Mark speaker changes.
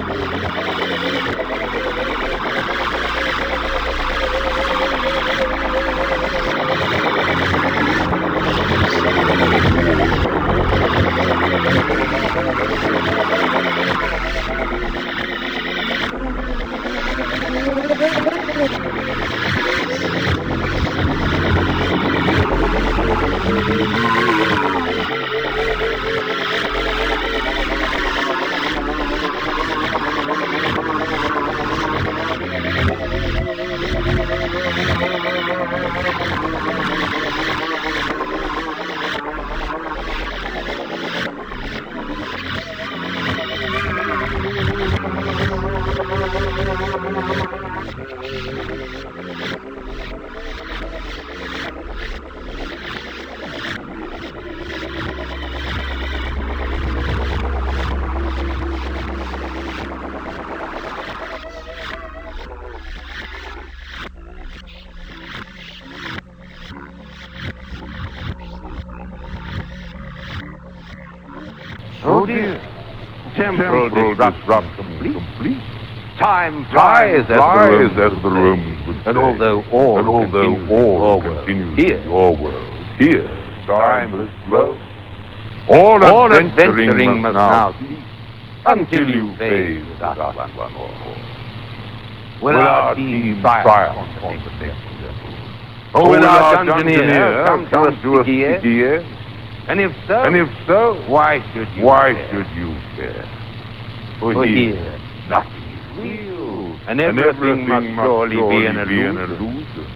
Speaker 1: Oh dear. Temporal disruption complete. Time flies as the room would say. And although all continues in your world, here, timeless flow, all adventuring must now cease until you phase the dust once more. Will our team triumph on the death? Or will our dungeoneer come to us here? And if so, why should you fear? For here, nothing is real, and everything must surely be an illusion.